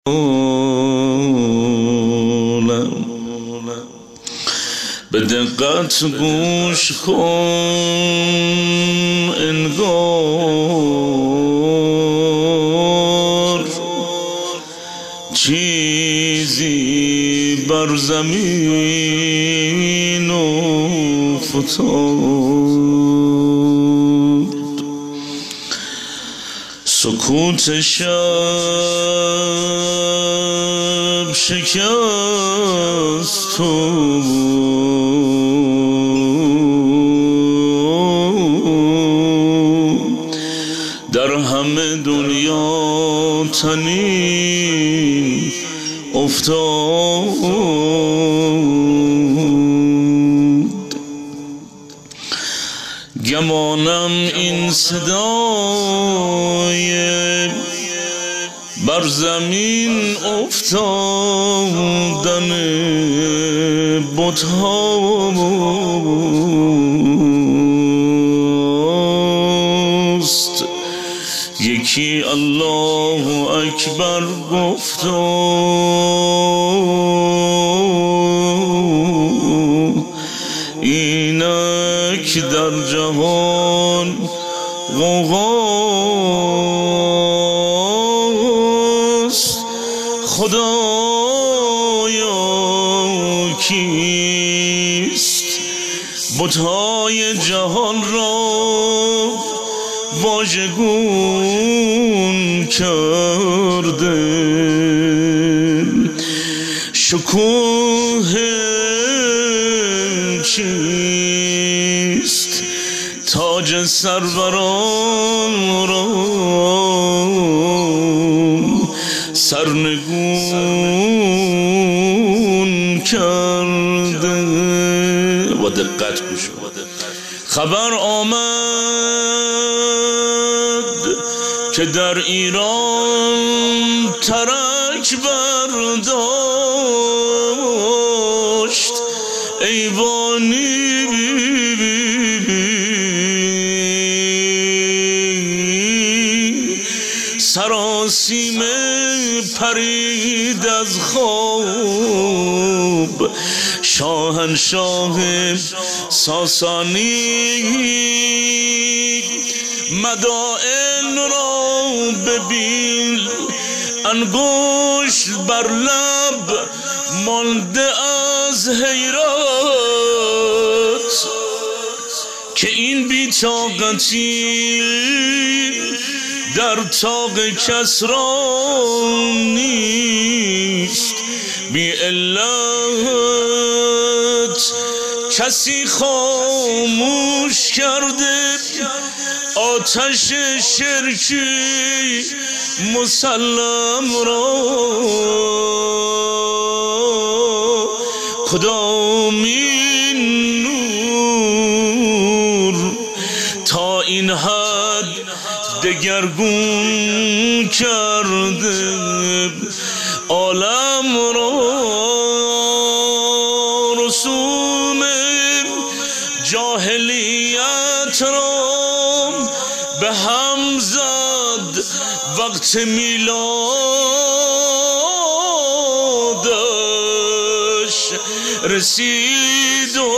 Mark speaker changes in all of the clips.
Speaker 1: به دقت گوش کن انگار چیزی بر زمین افتاد. سکوت شب شکست تو در همه دنیا تنین افتاد. گمانم این صدای بر زمین افتادن بت‌هاست. یکی الله اکبر گفت اینک در جهان غوغاست. خدایا کیست بت‌های جهان را واژگون کرده؟ شکوه چیست تاج سروران را سرنگون کرده؟ با دقت گوش کن. خبر آمد که در ایران ترک برداشت ایوانی سراسیمه پرید از خواب. شاهنشاه ساسانی مدائن را ببین انگشت بر لب مانده از حیرت که این بی‌طاقتی در طاق کسری نیست. بی علت کسی خاموش کرده آتش شرکی مسلم را. کدامین نور تا این حد دگرگون کرده عالم را؟ رسوم جاهلیت را به هم زد وقت میلادش رسید و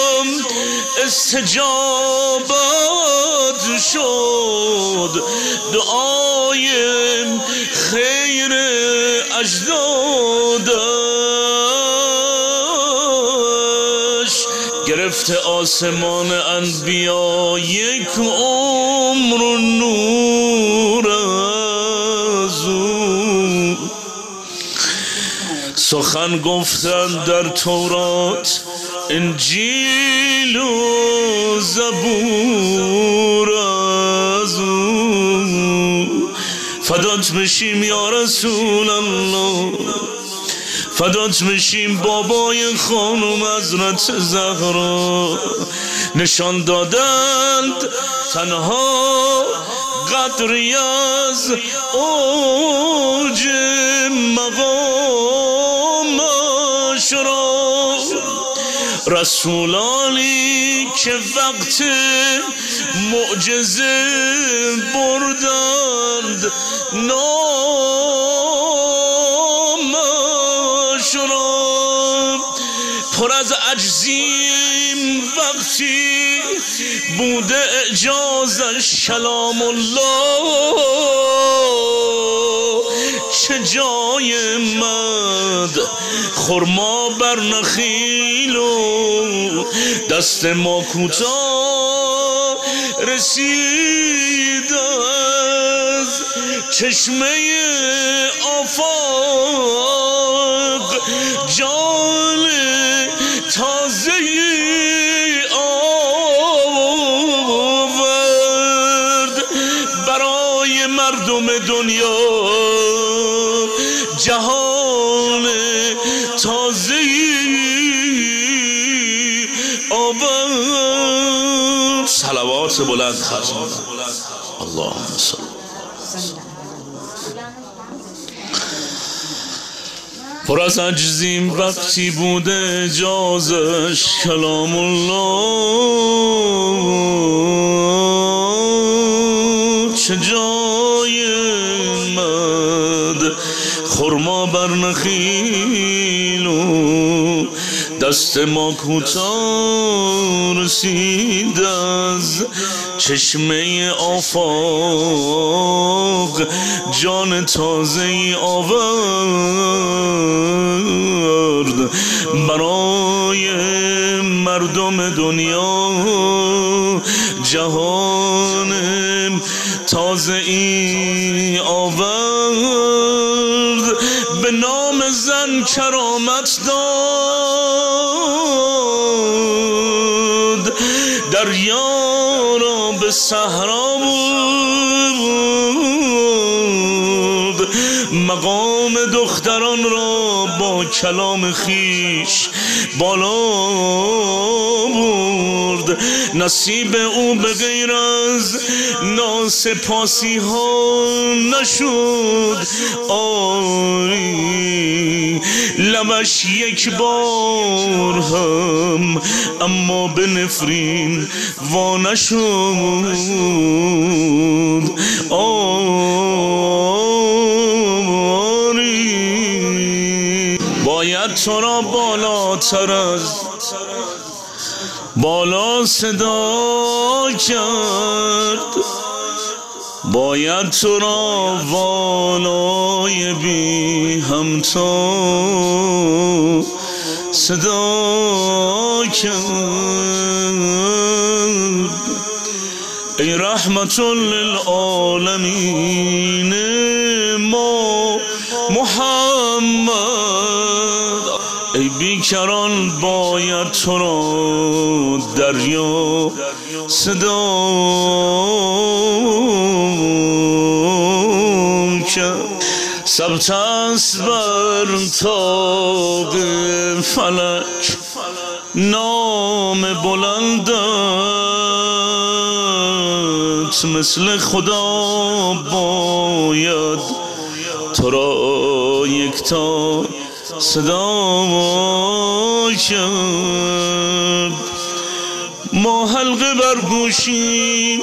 Speaker 1: استجابت شد دعای خیر اجدادش. گرفته آسمان انبیا یک عمر و نور از او. سخن گفتند در تورات انجیل و زبور از او. فدات بشیم یا رسول الله، فدات بشیم بابای خانم حضرت زهرا. نشان دادند تنها قدری از اوج مقامش را. رسولانی که وقت معجزه بردند نام پر از عجزیم وقتی بوده اعجازش کلام الله. چه جای مد خرما بر نخیل و دست ما کوتاه رسید از چشمه آفاق جان تازه آورد برای مردم دنیا جهان تازه آورد. صلوات بلند خزان اللهم صل. پر از عجزیم وقتی بوده اجازش کلام الله. چه جای مد خرما بر نخیل و دست ما کوتاه رسید از چشمه آفاق جان تازه آورد برای مردم دنیا جهان تازه ای آورد. به نام زن کرامت داد دریا را به صحرا برد. مقام دختران را با کلام خیش بالا برد. نصیب او به غیر از ناسپاسی ها نشد آری لبش یک بار هم اما به نفرین وا نشد آری. باید تو را بالاتر از بالا صدا کرد، باید تو را والای بی همتا صدا کرد. ای رحمت للعالمین ما محمد، ای بیکران باید تو را دریا صدا کرد. ثبت است بر طاق فلک نام بلندت، مثل خدا باید تو را یکتا صدا کرد. ما حلقه بر گوشیم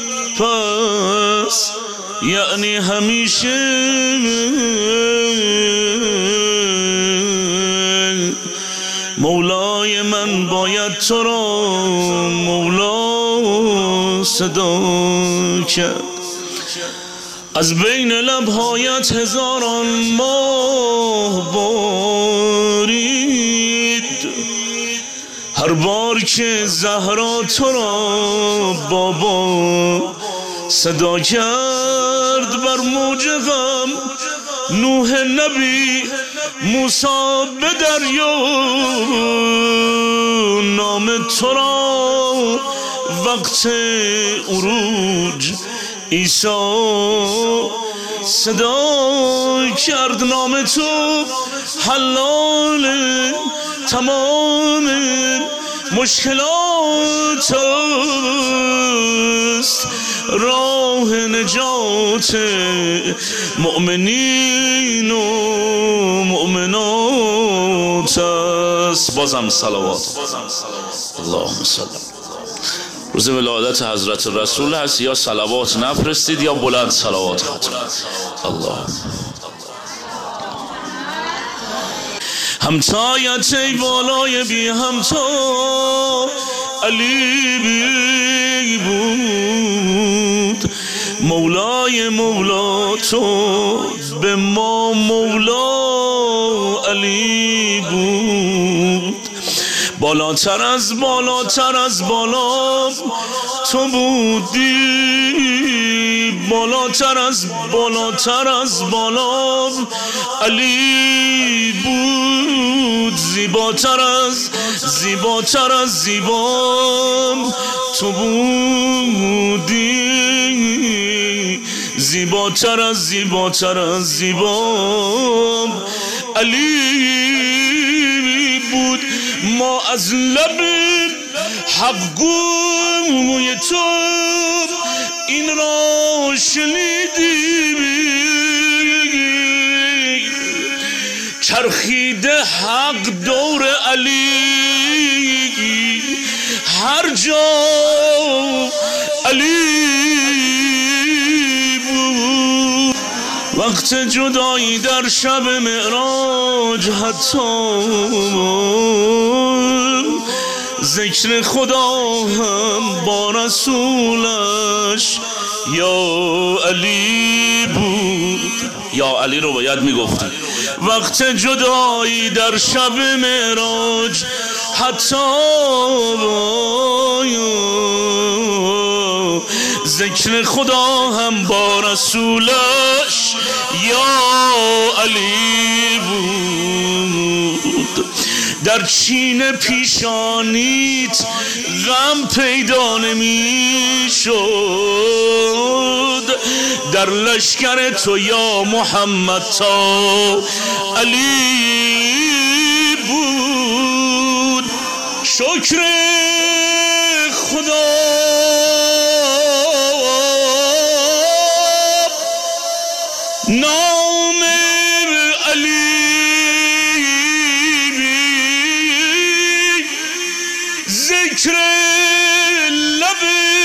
Speaker 1: پس یعنی همیشه مولای من باید تو را مولا صدا کرد. از بین لبهایت هزاران ماه بارید، هر بار که زهرا تو را بابا صدا کرد. بر موج غم نوح نبی موسی به دریا نام تو را وقت عروج عیسی صدا کرد. نام تو حلال تمام مشکلات است، راه نجات مؤمنین و مؤمنات است. بازم صلوات اللهم صل. روز ولادت حضرت رسول هست، یا صلوات نفرستید یا بلند صلوات ختم. الله همتایت ای بالای بی همتا علی بی بود. مولای مولا تو به ما مولا علی بود. بالاتر از بالاتر از بالا تو بودی، بالاتر از بالاتر از بالا علی بود. زیباتر از زیباتر از زیبا تو بودی، زیباتر از زیباتر از زیبا علی بود. ما از لب حق گوی تو این را شنیدیم، چرخیده حق دور علی، هر جا علی بود. وقت جدایی در شب معراج حتی ذکر خدا هم با رسولش یا علی بود. یا علی رو باید میگفتیم. وقت جدایی در شب معراج حتی ذکر خدا هم با رسولش یا علی بود. در چین پیشانیت غم پیدا نمی شد، در لشکر تو یا محمد تا علی بود. شکر خدا نام علی ذکر لب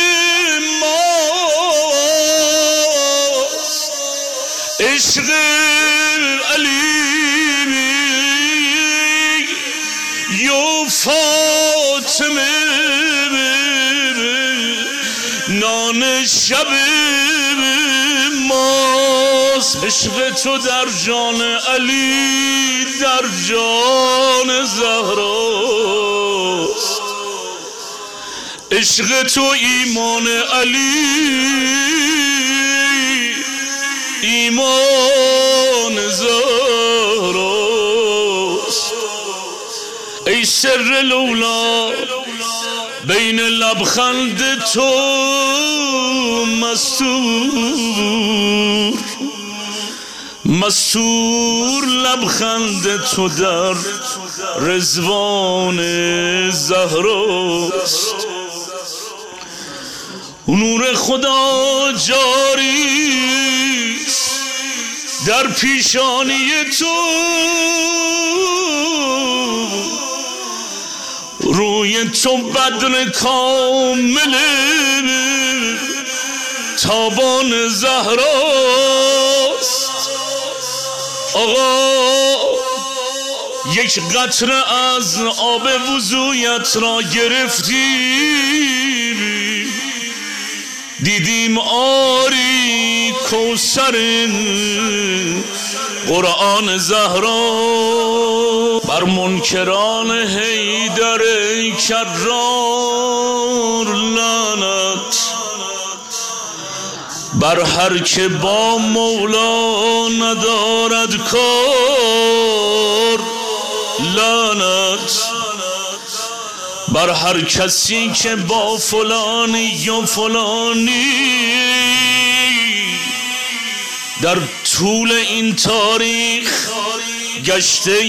Speaker 1: ماست، عشق علی یا فاطمه نان شب ماست. عشق تو در جان علی در جان زهراست، عشق تو ایمان علی ایمان زهراست. ای سر لولا بین لبخند تو مستور، مستور لبخند تو در رضوان زهراست. نور خدا جاری در پیشانی تو، روی تو بدر کامل تابان زهراست. آقا یک قطره از آب وضویت را گرفتی، دیدیم آری کوثر قرآن زهرا. بر منکران حیدر کرار لعنت، بر هر که با مولا ندارد کار لعنت، بر هر کسی که با فلانی یا فلانی در طول این تاریخ گشته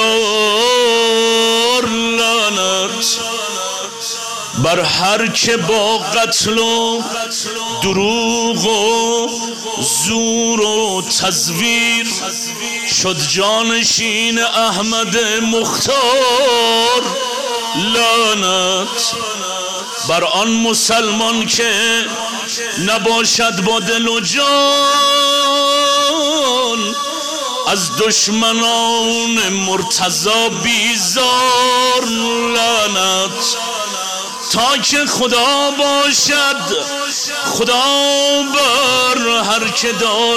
Speaker 1: یار لعنت، بر هر که با قتل و دروغ و زور و تزویر شد جانشین احمد مختار لعنت، بر آن مسلمان که نباشد با دل و جان از دشمنان مرتضی بیزار لعنت، تا که خدا باشد خدا بر هر که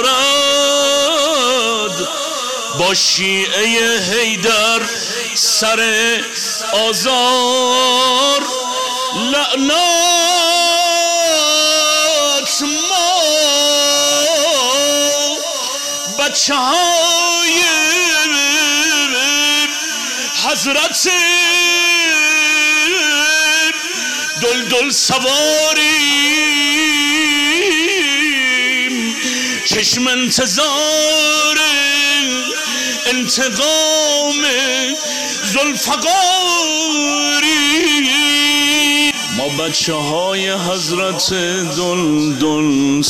Speaker 1: دارد، با شیعه حیدر سر آزار لعنت. ما بچه های حضرت دلدل سواریم، چشم انتظار انتقام ذوالفقاریم. ما بچه های حضرت دلدل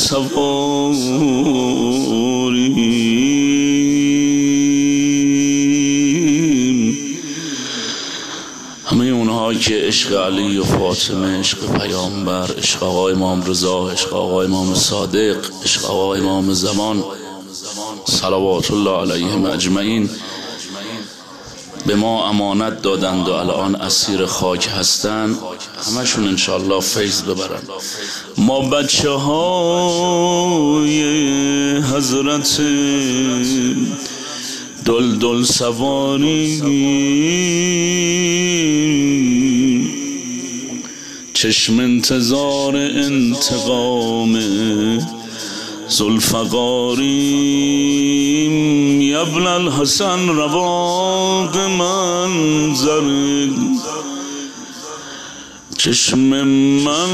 Speaker 1: سواریم، همه اونها که عشق علی و فاطمه، عشق پیامبر، عشق آقای امام رضا، عشق آقای امام صادق، عشق آقای امام زمان صلوات الله علیهم اجمعین به ما امانت دادند و الان اسیر خاک هستند، همشون انشاءالله فیض ببرند. ما بچه های حضرت دلدل سواریم، چشم انتظار انتقام ذوالفقاریم. یبن الحسن رواق منظر چشم من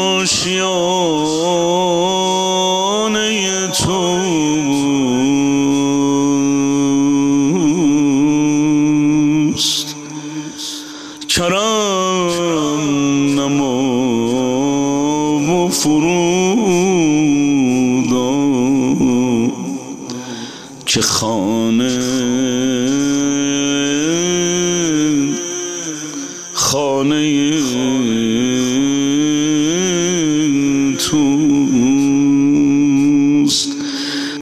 Speaker 1: آشیانه توست، کرم نما و فرودا که خانه خانه